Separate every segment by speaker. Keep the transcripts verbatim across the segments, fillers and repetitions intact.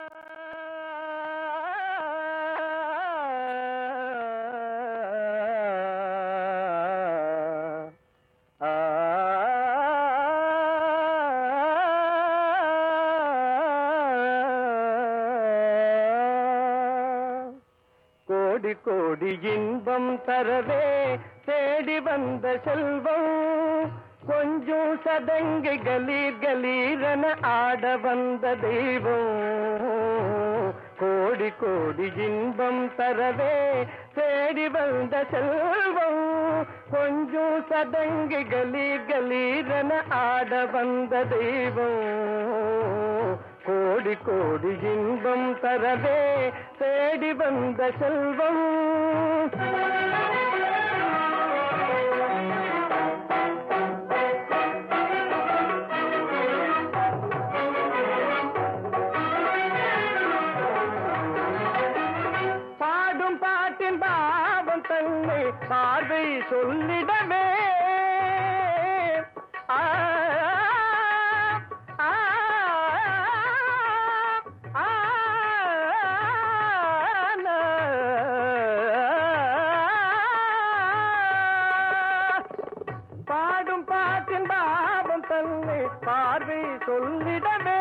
Speaker 1: கோடி கோடி இன்பம் தரவே தேடி வந்த செல்வம், கொஞ்சம் சதங்கை கலீர் கலீரென ஆட வந்த தெய்வம். கோடி கோடி இன்பம் தரவே தேடி வந்த செல்வம், கொஞ்சம் சதங்கை கலீர் கலீரென ஆட வந்த தெய்வம். கோடி கோடி இன்பம் தரவே தேடி வந்த செல்வம். பாடும் பாட்டின் பாவம் தன்னை பார்வை சொல்லிடவே, பாடும் பாட்டின் பாவம் தன்னை பார்வை சொல்லிடவே,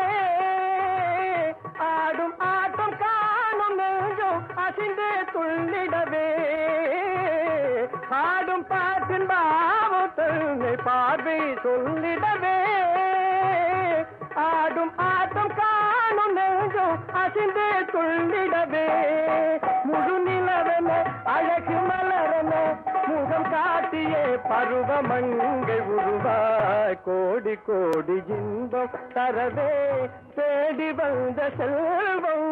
Speaker 1: ஆடும் ஆட்டம் காணும் நெஞ்சம் அசிந்தே துள்ளிடவே. பாடும் பாட்டின் பாவம் தன்னை பார்வை சொல்லிடவே, ஆடும் ஆட்டம் காணும் நெஞ்சம் அசிந்தே துள்ளிடவே. முழு நிலவன அழகு மலரன முகம் காட்டியே பருவமங்கை உருவாய். கோடி கோடி இன்பம் தரவே தேடி வந்த செல்வம்.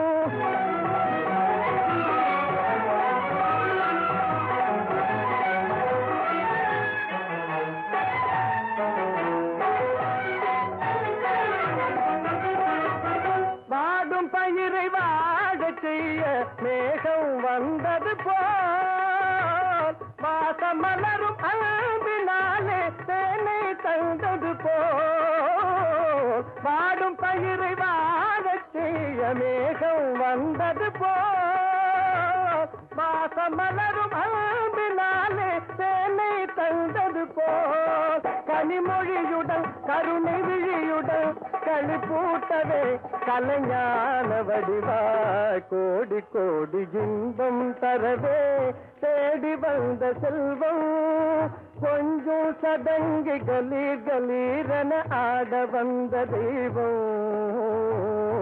Speaker 1: வாடும் பயிரை வாழ செய்ய மேகம் வந்தது போல், வாசம் மலரும் அன்பினாலே தேனை தந்தது போல். வாடும் பயிரை வாழ செய்ய மேகம் வந்தது போல், வாசம் மலரும் அன்பினாலே தேனை தந்தது போல். கனிமொழியுடன் கருணை விழியுடன் களிப்பூட்டவே கலைஞான வடிவாய். கோடி கோடி இன்பம் தரவே தேடி வந்த செல்வம், கொஞ்சம் சதங்கி கலீர் கலீரென ஆட வந்த தெய்வம்.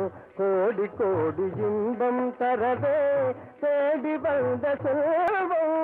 Speaker 1: கோடி கோடி இன்பம் தரவே தேடி வந்த செல்வம்.